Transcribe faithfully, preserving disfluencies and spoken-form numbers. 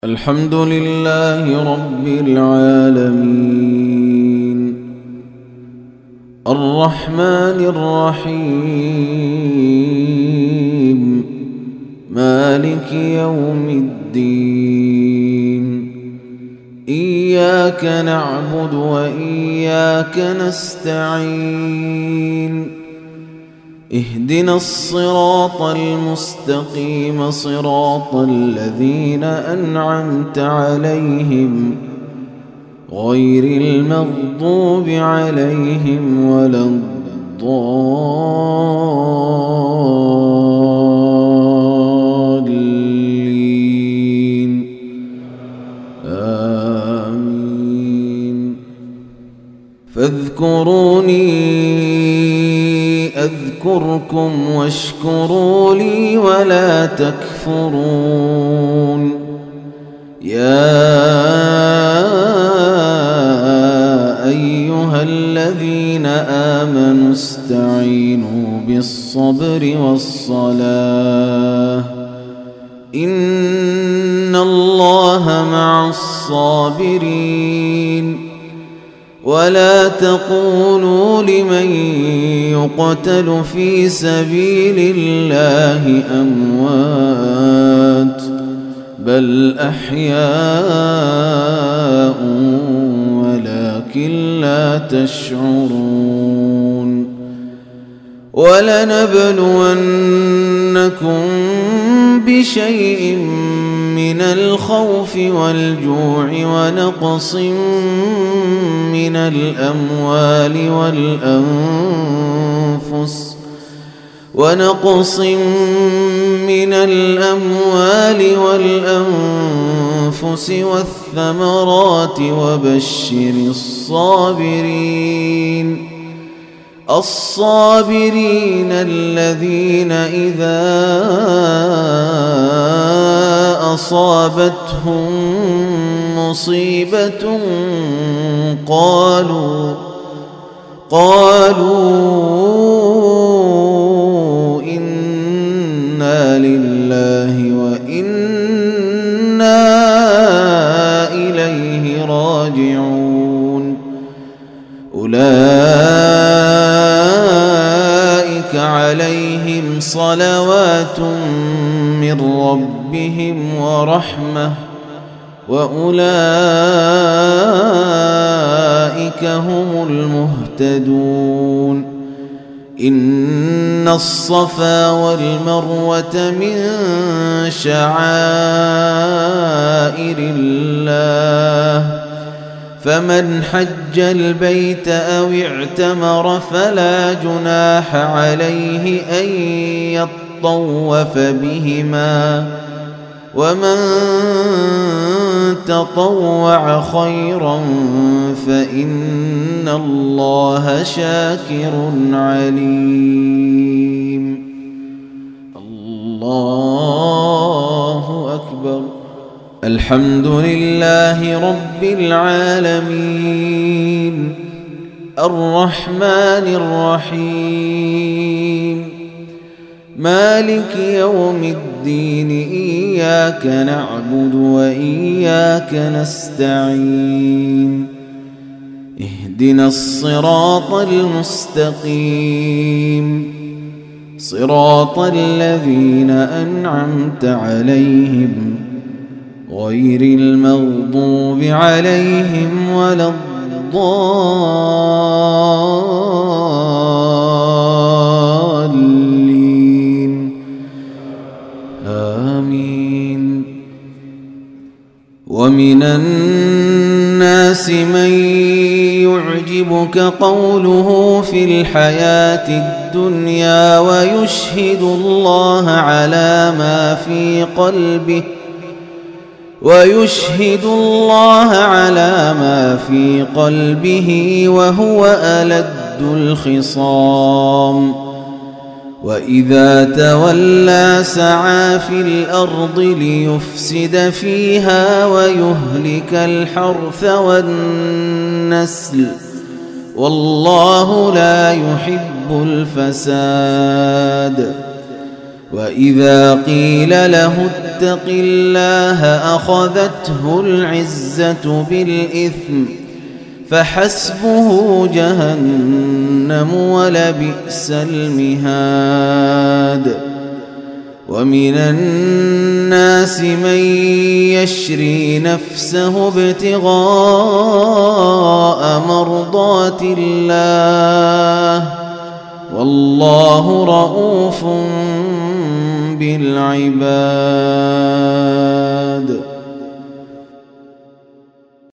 الحمد لله رب العالمين الرحمن الرحيم مالك يوم الدين إياك نعبد وإياك نستعين اهدنا الصراط المستقيم صراط الذين أنعمت عليهم غير المغضوب عليهم ولا الضالين آمين. فاذكروني أذكركم واشكروا لي ولا تكفرون. يا أيها الذين آمنوا استعينوا بالصبر والصلاة إن الله مع الصابرين. ولا تقولوا لمن يقتل في سبيل الله أموات بل أحياء ولكن لا تشعرون. ولنبلونكم بشيء من الخوف والجوع ونقص من الأموال والأنفس ونقص من الأموال والأنفس والثمرات وبشر الصابرين الصابرين الذين إذا أصابتهم مصيبة قالوا قالوا إنا لله وإنا إليه راجعون. أولئك عليهم صلوات من ربهم ورحمة وأولئك هم المهتدون. إن الصفا والمروة من شعائر الله فمن حج البيت أو اعتمر فلا جناح عليه أن يطوف بهما ومن تطوع خيرا فإن الله شاكر عليم. الله أكبر. الحمد لله رب العالمين الرحمن الرحيم مالك يوم الدين إياك نعبد وإياك نستعين اهدنا الصراط المستقيم صراط الذين أنعمت عليهم غير المغضوب عليهم ولا الضالين آمين. ومن الناس من يعجبك قوله في الحياة الدنيا ويشهد الله على ما في قلبه ويشهد الله على ما في قلبه وهو ألد الخصام. وإذا تولى سعى في الأرض ليفسد فيها ويهلك الحرث والنسل والله لا يحب الفساد. وإذا قيل له اتق الله أخذته العزة بالإثم فحسبه جهنم ولبئس المهاد ومن الناس من يشري نفسه ابتغاء مرضات الله والله رؤوف بالعباد